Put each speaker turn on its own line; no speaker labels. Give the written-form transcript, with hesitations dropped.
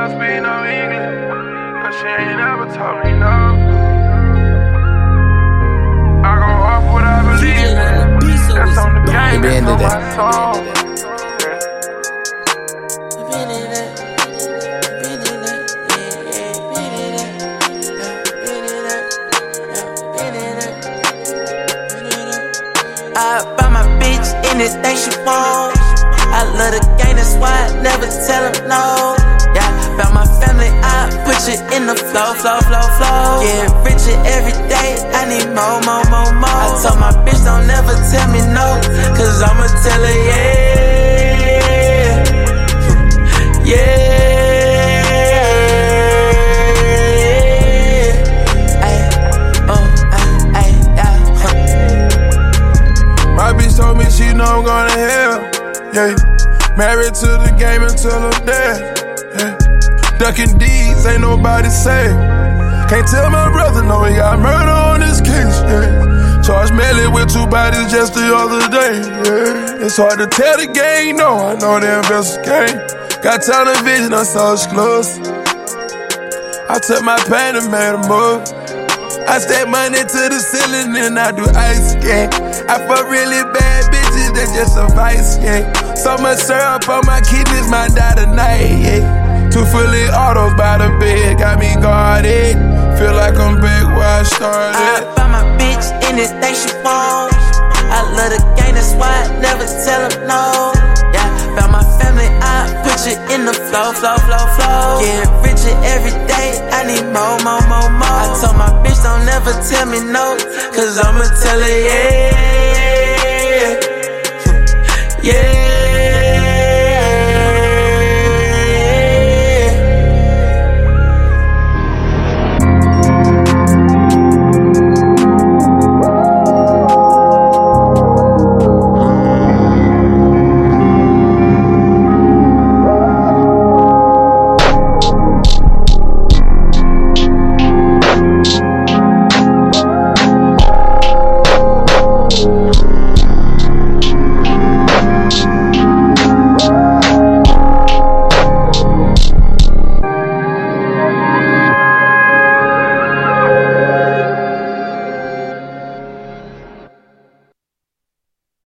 don't speak no English, but she ain't never told me no. I go off what I believe. That's on the game, that's on my soul.
I buy my bitch anything she want. I love the game, that's why I never tell her no. Yeah, about my family, I put you in the flow. Get richer every day, I need more. I told my bitch don't never tell me no, cause I'ma tell her yeah.
My bitch told me she know I'm gonna hell, yeah. Married to the game until I'm dead, yeah. Ducking deeds, ain't nobody safe. Can't tell my brother, no, he got murder on his case, yeah. Charged Melly with 2 bodies just the other day, yeah. It's hard to tell the gang, no, I know the investors game. Got television, I saw exclusive. I took my pain and made a move. I stack money to the ceiling and I do ice skate. I fuck really bad bitches, that's just a vice, yeah. So much syrup on my kidneys, might die tonight, yeah. 2 fully autos by the bed, got me guarded. Feel like I'm back where I started.
I buy my bitch anything she want. I love the game, that's why I never tell her no. Yeah, about my family, I put you in the flow. Get richer every day, I need more. I told my bitch don't never tell me no, cause I'ma tell her yeah.